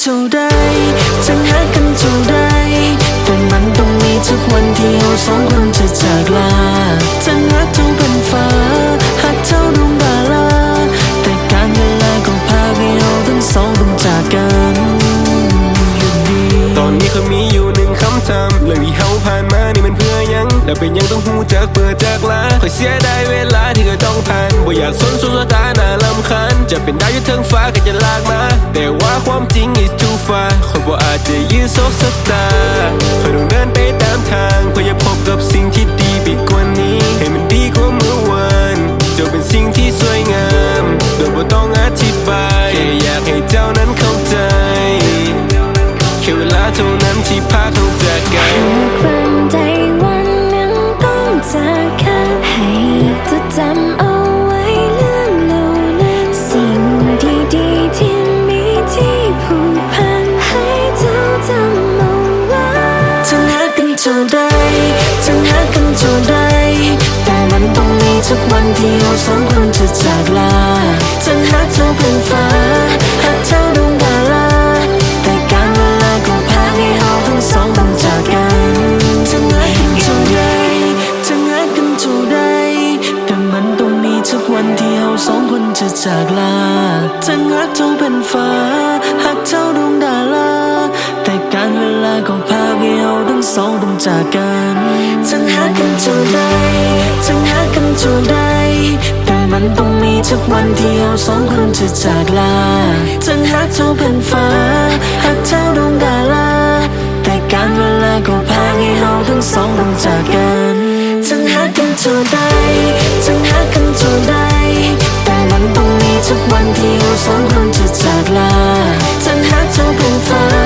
ท่าใดจะหากันเท่าใดแต่มันต้องมีทุกวันที่เราสองคนจะจากลาจะหักเท่าเป็นฟ้าหักเท่าดวงดาราแต่การเวลาก็พาให้เราทั้งสองต้องจากกันอยู่ดีตอนนี้เขามีอยู่หนึ่งคำถามเรื่องที่เฮาผ่านมานี่มันเพื่อยังแล้วเป็นยังต้องหูจากเปิดจากลาคอยเสียดายเวลาที่เคยต้องผ่านบ่อยากสนสุดตาหน้ารำคาญจะเป็นดาวอยู่เทิงฟ้าก็จะลากมาแต่ว่าความจริง is too far คอยบ่อาจจะยื้อโซกสตาคอยต้องเดินไปตามทางเพื่อจะพบกับสิ่งที่ดีไปกว่านี้ให้มันดีกว่าเมื่อวานจะเป็นสิ่งที่สวยงามโดยบ่ต้องอธิบายแค่อยากให้เจ้านั้นเข้าใจแค่เวลาเท่านั้นที่พาเขาจากกันวันใดวันหนึ่งต้องจากกันให้จดจำเอาไว้เรื่องเรานั้นสิ่งดีๆที่มีที่ผูกพันให้เจ้าจำเอาไว้จะหากันเท่าใดจะหากันเท่าใดแต่มันต้องมีทุกวันที่เราสองคนจะจากลาจะหาเท่าเป็นฟ้าหักเท่าดวงดาราแต่การเวลาก็พาให้เราทั้งสองต้องจากกันจะหากันเท่าใดจะหากันเท่าใดแต่มันต้องมีทุกวันที่เราสองคนจะจากลาจะหาเท่าเป็นฟ้าหักเท่าดวงดาราแต่การเวลาก็พาให้เราทั้งสองต้องจากกันจะหากันเท่าใดจะหากันเท่าใดแต่มันต้องมีทุกวันที่เราสองคนจะจากลาจะหาเท่าเป็นฟ้าหักเท่าดวงดาราแต่การเวลาก็พาให้เราทั้งสองต้องจากกันจะหากันเท่าใดจะหากันเท่าใดแต่มันต้องมีทุกวันที่เราสองคนจะจากลาจะหาเท่าเป็นฟ้า